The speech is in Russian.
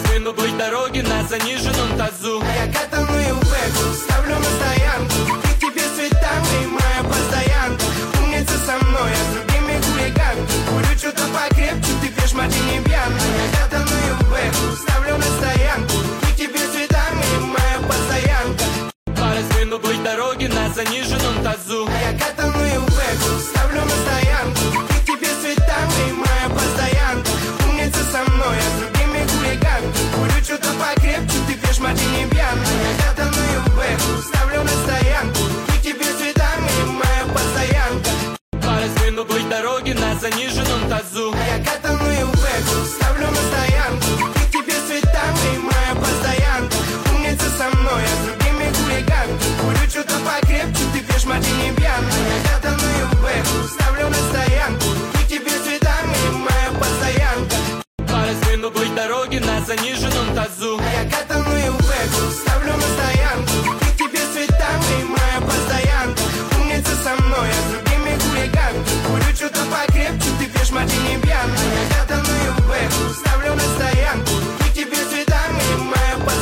спину вдоль дороги на заниженном тазу. Я катаную бэку, ставлю на стоянку. И к тебе цветами, моя постоянка. Умница со мной, а с другими хулиганки. Курю что-то покрепче, ты пьешь мартини пьянка. Я катаную бэку, ставлю на стоянку. И к тебе цветами, моя постоянка. Пара спину вдоль дороги на заниженном тазу. Я катаную бэку, ставлю на стоянку. И к тебе цветами, моя постоянка. Умница со мной, а с другими хулиганки. Курю что-то покрепче, ты пьешь мартини пьянка. Я катаную бэку, ставлю на стоянку. И к тебе цветами, моя постоянка. Пара спину вдоль дороги на заниженном тазу. Я катаную бэку, ставлю на стоянку. И к тебе цветами, моя постоянка. Умница со мной, а с другими хулиганки. Курю что-то покрепче, ты пьешь мартини пьянка. Я катаную бэку, ставлю на стоянку. И к тебе цветами, моя постоянка. Пара спину вдоль дороги на заниженном тазу. Я